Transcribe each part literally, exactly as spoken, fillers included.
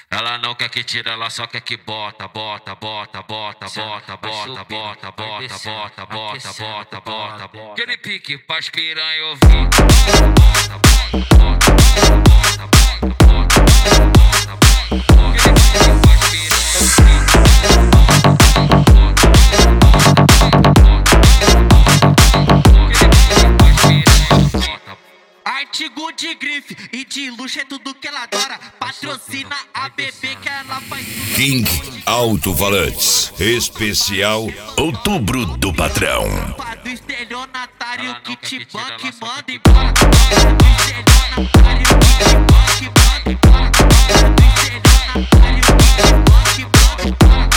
Ela não quer que tira, ela só quer que bota, bota, bota, bota, bota, bota, bota, bota, bota, bota, bota, bota, bota. Aquele pique pra piranha eu vi. Bota, bota, bota, bota, bota, bota, bota, bota. Aquele pique pra piranha eu vi. Artigo de grife e de luxo é tudo que ela adora. Patrocina a bebê que ela faz tudo. King Alto Valantes, especial Outubro do Patrão. Do estelionatário que te banca e manda embora. Do estelionatário que te banca e manda embora. Do estelionatário que te banca e manda embora.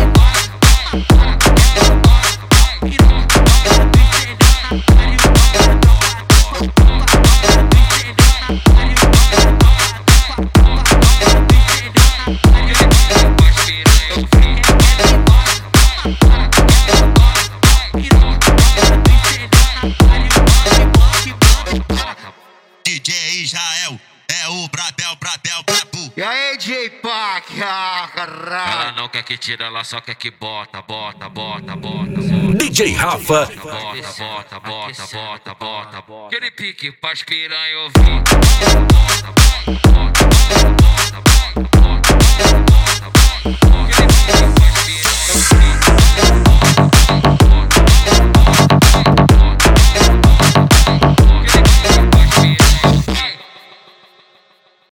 D J Israel é o Brabel, Brabel, Brabu. E aí, J-Pac? Ah, caralho. Ela não quer que tira, ela só quer que bota, bota, bota, bota, bota. D J Rafa, Bota, bota, bota, bota, bota, bota. Aquele pique pra piranha eu vi. Bota, bota, bota, bota.